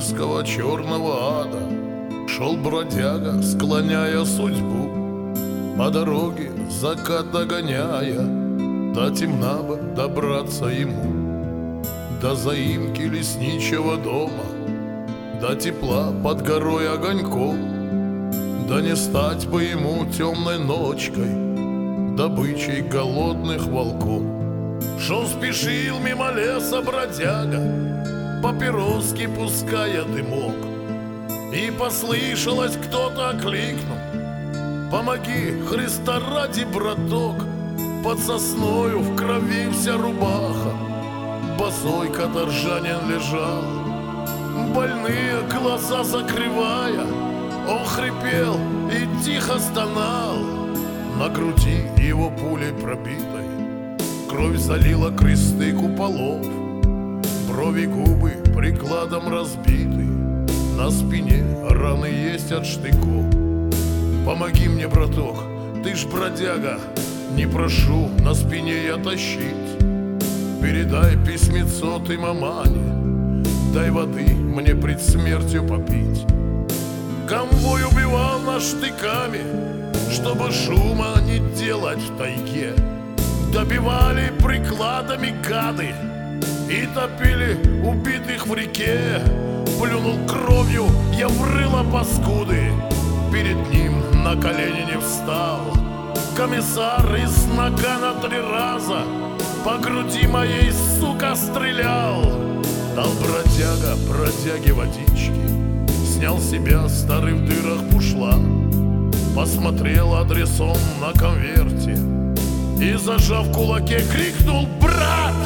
сибирского черного ада шел бродяга, склоняя судьбу, по дороге закат догоняя. До темна бы добраться ему, до заимки лесничего дома, до тепла под горой огоньков, да не стать бы ему темной ночкой добычей голодных волков. Шел спешил мимо леса бродяга, папироски пуская дымок, и послышалось, кто-то окликнул: «Помоги, Христа ради, браток!» Под сосною в крови вся рубаха, босой каторжанин лежал, больные глаза закрывая, он хрипел и тихо стонал. На груди его пулей пробитой кровь залила кресты куполов, брови, губы прикладом разбиты, на спине раны есть от штыков. Помоги мне, браток, ты ж бродяга, не прошу на спине я тащить. Передай письмецо ты мамане, дай воды мне пред смертью попить. Конвой убивал нас штыками, чтобы шума не делать в тайге. Добивали прикладами гады и топили убитых в реке. Плюнул кровью я в рыло паскуды, перед ним на колени не встал. Комиссар из нагана 3 раза по груди моей, сука, стрелял. Дал бродяга бродяге водички, снял с себя старый в дырах бушлат, посмотрел адресом на конверте и, зажав в кулаке, крикнул: «Брат!»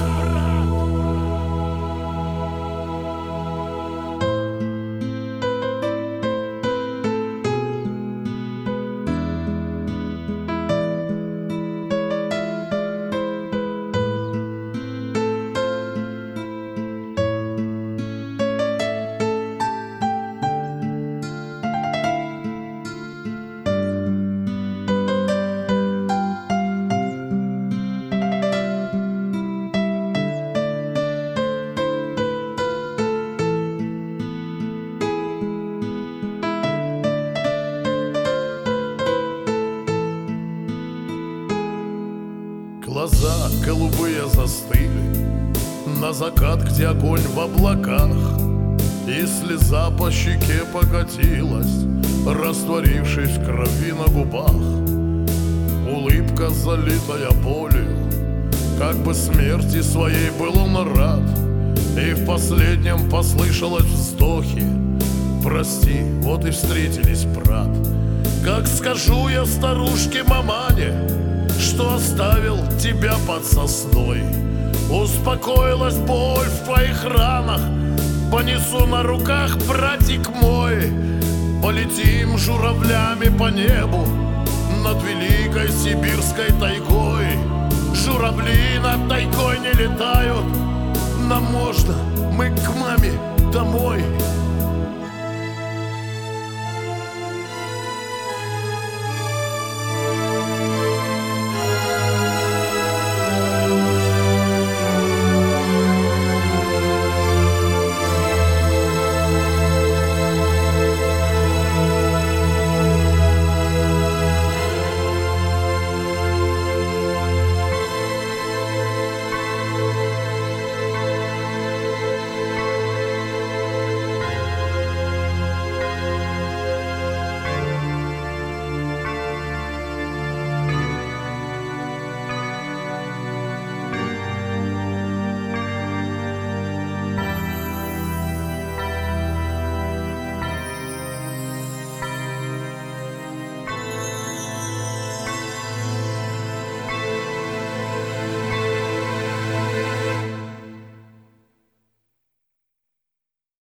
Глаза голубые застыли на закат, где огонь в облаках, и слеза по щеке покатилась, растворившись в крови на губах. Улыбка, залитая болью, как бы смерти своей был он рад, и в последнем послышалось вздохи: «Прости, вот и встретились, брат». Как скажу я старушке мамане, что оставил тебя под сосной? Успокоилась боль в твоих ранах, понесу на руках, братик мой. Полетим журавлями по небу над великой сибирской тайгой. Журавли над тайгой не летают, нам можно, мы к маме домой.